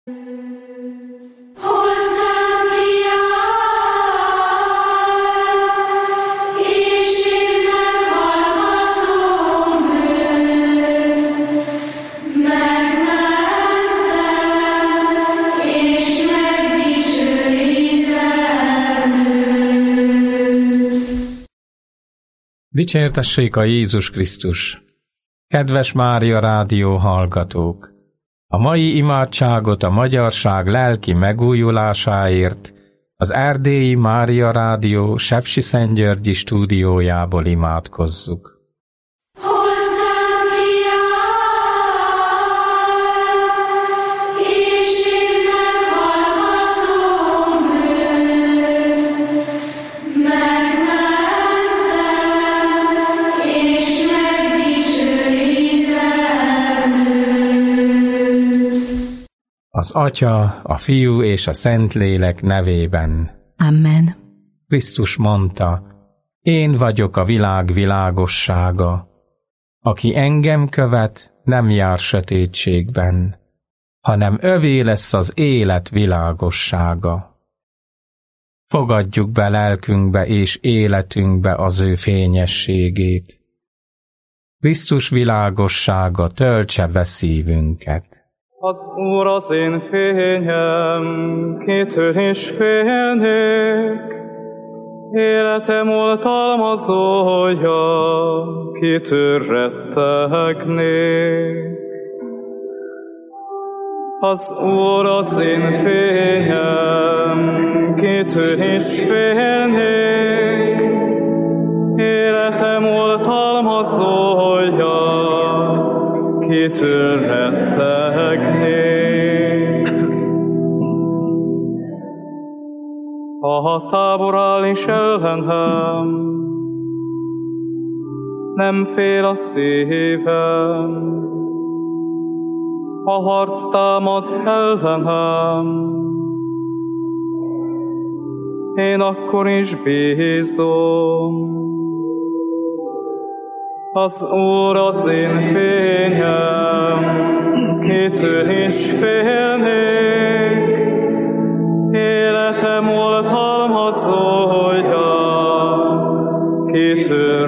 Dicsértessék a Jézus Krisztus! Kedves Mária Rádió hallgatók! A mai imádságot a magyarság lelki megújulásáért az Erdélyi Mária Rádió Sepsiszentgyörgyi stúdiójából imádkozzuk. Az Atya, a Fiú és a Szentlélek nevében. Amen. Krisztus mondta, én vagyok a világ világossága. Aki engem követ, nem jár sötétségben, hanem övé lesz az élet világossága. Fogadjuk be lelkünkbe és életünkbe az ő fényességét. Krisztus világossága töltse be szívünket. Az Úr az én fényem, kitől is félnék, életem oltalmazója, kitől rettegnék. Az Úr az én fényem, kitől is félnék, életem oltalmazója, kitől rettegnék. Ha tábor áll is ellenem, nem fél a szívem. Ha harc támad ellenem, én akkor is bízom. Az Úr az én fényem, kitől is félnék, életem oltalmazója, kitől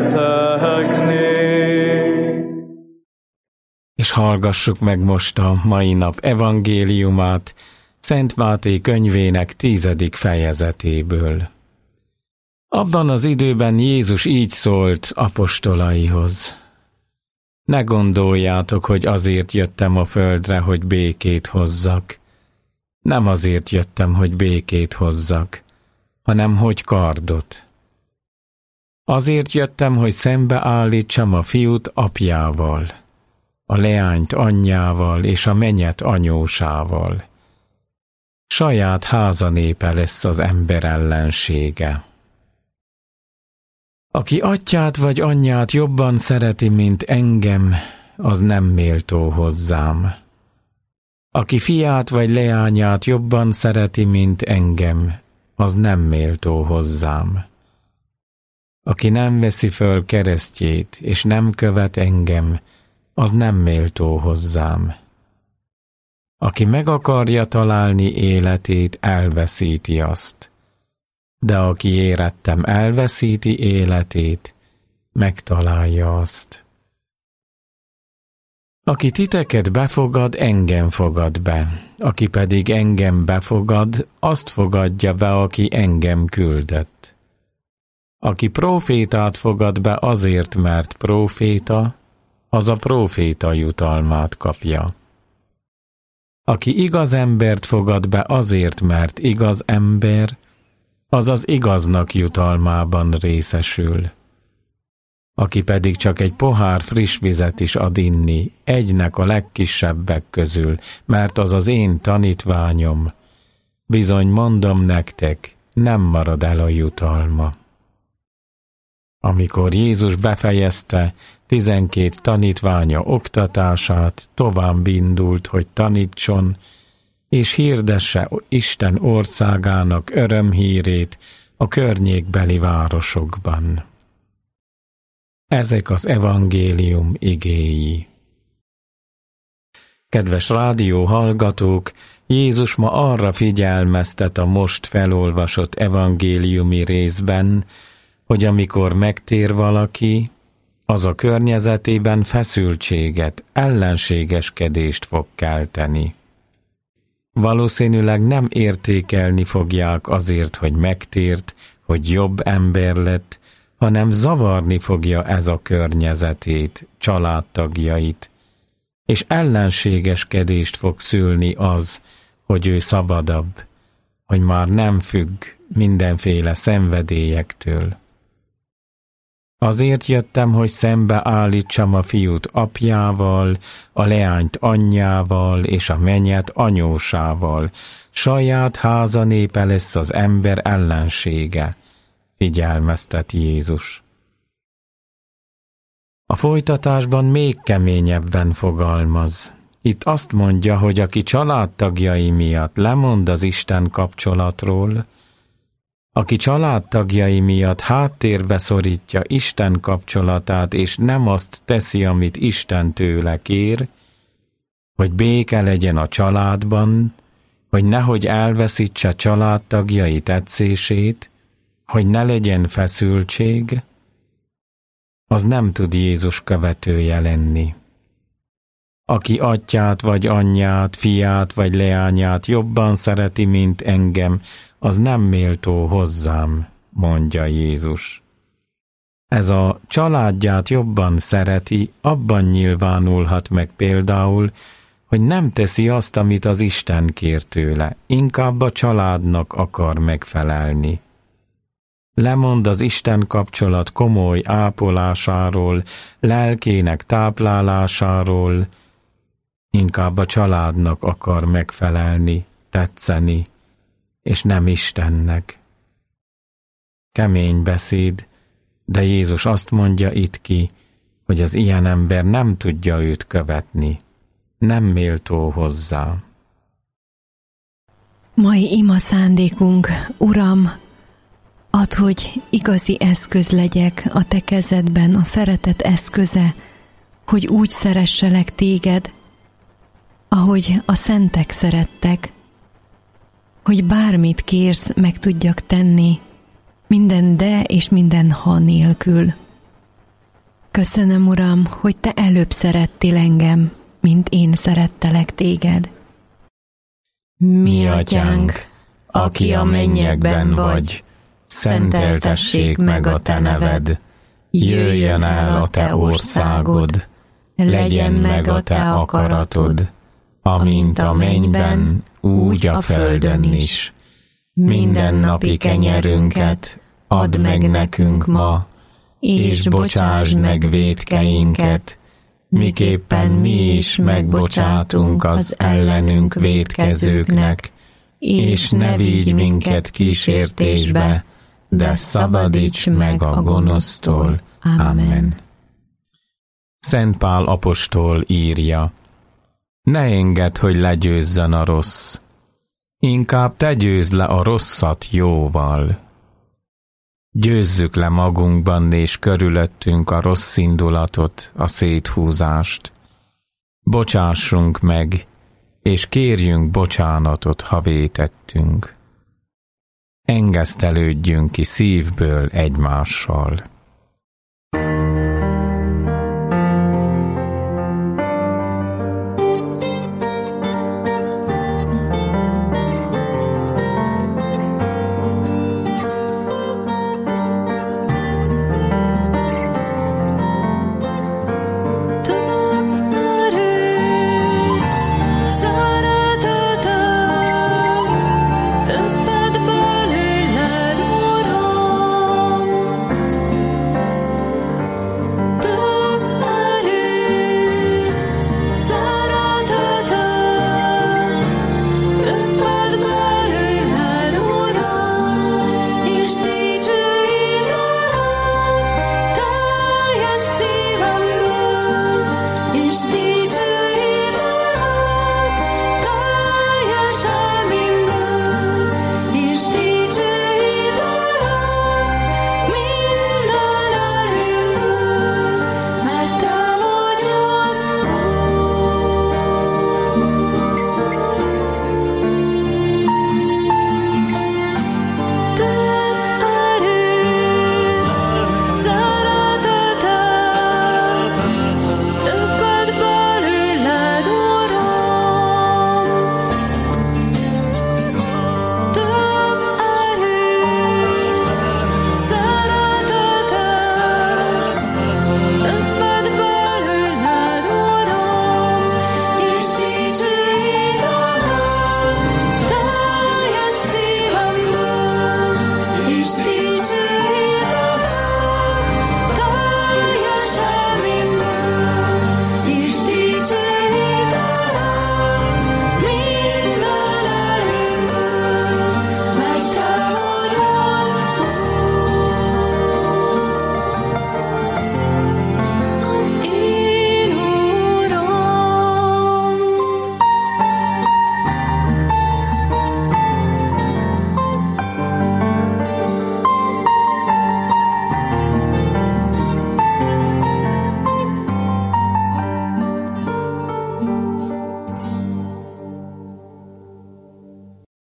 rettegnék. És hallgassuk meg most a mai nap evangéliumát, Szent Máté könyvének 10. fejezetéből. Abban az időben Jézus így szólt apostolaihoz. Ne gondoljátok, hogy azért jöttem a földre, hogy békét hozzak. Nem azért jöttem, hogy békét hozzak, hanem hogy kardot. Azért jöttem, hogy szembeállítsam a fiút apjával, a leányt anyjával és a mennyet anyósával. Saját házanépe lesz az ember ellensége. Aki atyát vagy anyját jobban szereti, mint engem, az nem méltó hozzám. Aki fiát vagy leányát jobban szereti, mint engem, az nem méltó hozzám. Aki nem veszi föl keresztjét, és nem követ engem, az nem méltó hozzám. Aki meg akarja találni életét, elveszíti azt. De aki érettem elveszíti életét, megtalálja azt. Aki titeket befogad, engem fogad be. Aki pedig engem befogad, azt fogadja be, aki engem küldött. Aki prófétát fogad be azért, mert próféta, az a próféta jutalmát kapja. Aki igaz embert fogad be azért, mert igaz ember, az az igaznak jutalmában részesül. Aki pedig csak egy pohár friss vizet is ad inni, egynek a legkisebbek közül, mert az az én tanítványom, bizony mondom nektek, nem marad el a jutalma. Amikor Jézus befejezte 12 tanítványa oktatását, tovább indult, hogy tanítson, és hirdesse Isten országának örömhírét a környékbeli városokban. Ezek az evangélium igéi. Kedves rádió hallgatók, Jézus ma arra figyelmeztet a most felolvasott evangéliumi részben, hogy amikor megtér valaki, az a környezetében feszültséget, ellenségeskedést fog kelteni. Valószínűleg nem értékelni fogják azért, hogy megtért, hogy jobb ember lett, hanem zavarni fogja ez a környezetét, családtagjait, és ellenségeskedést fog szülni az, hogy ő szabadabb, hogy már nem függ mindenféle szenvedélyektől. Azért jöttem, hogy szembeállítsam a fiút apjával, a leányt anyjával és a mennyet anyósával. Saját háza népe lesz az ember ellensége, figyelmeztet Jézus. A folytatásban még keményebben fogalmaz. Itt azt mondja, hogy aki családtagjai miatt lemond az Isten kapcsolatról, aki családtagjai miatt háttérbe szorítja Isten kapcsolatát, és nem azt teszi, amit Isten tőle kér, hogy béke legyen a családban, hogy nehogy elveszítse családtagjai tetszését, hogy ne legyen feszültség, az nem tud Jézus követője lenni. Aki atyát vagy anyját, fiát vagy leányát jobban szereti, mint engem, az nem méltó hozzám, mondja Jézus. Ez a családját jobban szereti, abban nyilvánulhat meg például, hogy nem teszi azt, amit az Isten kér tőle, inkább a családnak akar megfelelni. Lemond az Isten kapcsolat komoly ápolásáról, lelkének táplálásáról, inkább a családnak akar megfelelni, tetszeni, és nem Istennek. Kemény beszéd, de Jézus azt mondja itt ki, hogy az ilyen ember nem tudja őt követni, nem méltó hozzá. Mai ima szándékunk, Uram, add, hogy igazi eszköz legyek a te kezedben, a szeretet eszköze, hogy úgy szeresselek téged, ahogy a szentek szerettek, hogy bármit kérsz, meg tudjak tenni, minden de és minden ha nélkül. Köszönöm, Uram, hogy te előbb szerettél engem, mint én szerettelek téged. Mi atyánk, aki a mennyekben vagy, szenteltessék meg a te neved, jöjjön el a te országod, legyen meg a te akaratod, amint a mennyben, úgy a földön is. Mindennapi kenyerünket add meg nekünk ma, és bocsásd meg vétkeinket, miképpen mi is megbocsátunk az ellenünk vétkezőknek, és ne vigy minket kísértésbe, de szabadíts meg a gonosztól. Amen. Szent Pál apostol írja: ne engedd, hogy legyőzzön a rossz, inkább te győzd le a rosszat jóval. Győzzük le magunkban és körülöttünk a rossz indulatot, a széthúzást. Bocsássunk meg, és kérjünk bocsánatot, ha vétettünk. Engesztelődjünk ki szívből egymással.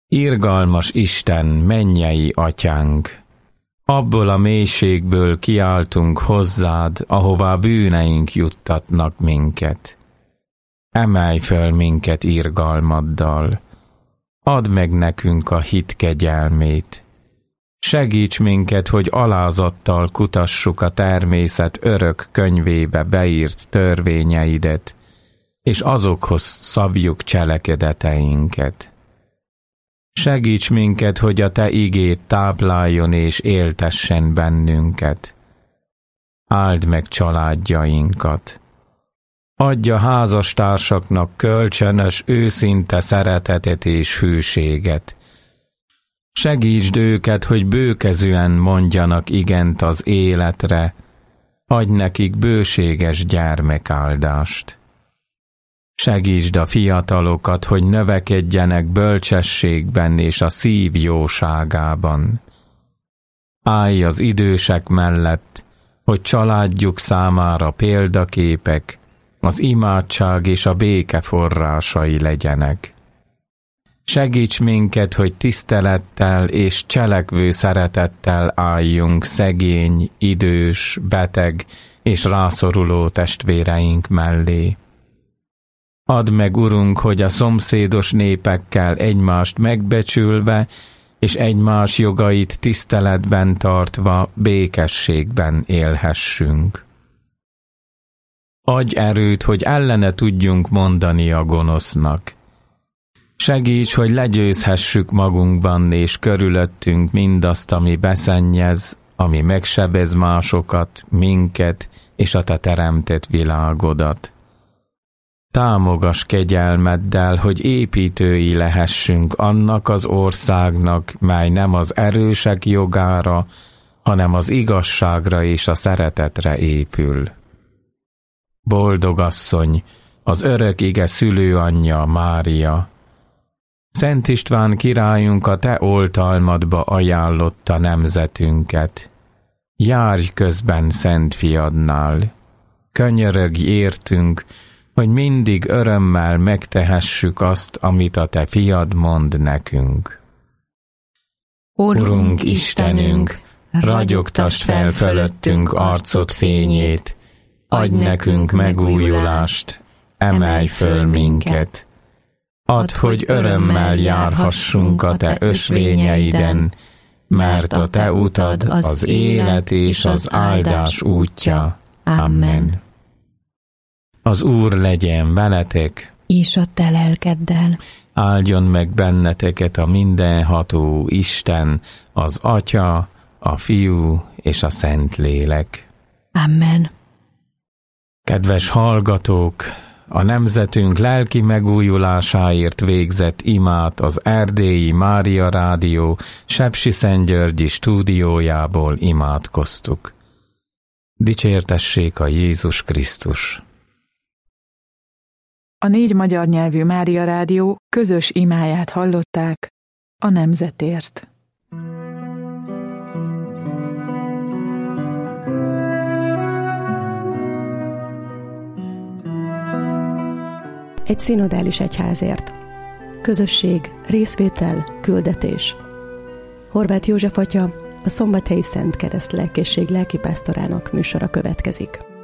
Irgalmas Isten, mennyei Atyánk, abból a mélységből kiáltunk hozzád, ahová bűneink juttatnak minket. Emelj föl minket irgalmaddal, add meg nekünk a hit kegyelmét. Segíts minket, hogy alázattal kutassuk a természet örök könyvébe beírt törvényeidet, és azokhoz szabjuk cselekedeteinket. Segíts minket, hogy a te igéd tápláljon és éltessen bennünket. Áld meg családjainkat. Adj a házastársaknak kölcsönös, őszinte szeretetet és hűséget. Segítsd őket, hogy bőkezűen mondjanak igent az életre, adj nekik bőséges gyermekáldást. Segítsd a fiatalokat, hogy növekedjenek bölcsességben és a szív jóságában. Állj az idősek mellett, hogy családjuk számára példaképek, az imádság és a béke forrásai legyenek. Segíts minket, hogy tisztelettel és cselekvő szeretettel álljunk szegény, idős, beteg és rászoruló testvéreink mellé. Add meg, Urunk, hogy a szomszédos népekkel egymást megbecsülve és egymás jogait tiszteletben tartva békességben élhessünk. Adj erőt, hogy ellene tudjunk mondani a gonosznak. Segíts, hogy legyőzhessük magunkban és körülöttünk mindazt, ami beszennyez, ami megsebez másokat, minket és a te teremtett világodat. Támogass kegyelmeddel, hogy építői lehessünk annak az országnak, mely nem az erősek jogára, hanem az igazságra és a szeretetre épül. Boldog asszony, az örök ige szülőanyja Mária! Szent István királyunk a te oltalmadba ajánlotta nemzetünket. Járj közben Szent Fiadnál, könyörögj értünk, hogy mindig örömmel megtehessük azt, amit a te fiad mond nekünk. Urunk Istenünk, ragyogtasd fel fölöttünk arcod fényét, adj nekünk megújulást, emelj föl minket. Add, hogy örömmel járhassunk a te ösvényeiden, mert a te utad az élet és az áldás útja. Amen. Az Úr legyen veletek, és a te lelkeddel. Áldjon meg benneteket a mindenható Isten, az Atya, a Fiú és a Szentlélek. Amen. Kedves hallgatók, a nemzetünk lelki megújulásáért végzett imát az Erdélyi Mária Rádió Sepsiszentgyörgyi stúdiójából imádkoztuk. Dicsértessék a Jézus Krisztus! A 4 magyar nyelvű Mária Rádió közös imáját hallották a nemzetért. Egy szinodális egyházért. Közösség, részvétel, küldetés. Horváth József atya, a Szombathelyi Szent Kereszt Lelkészség lelkipásztorának műsora következik.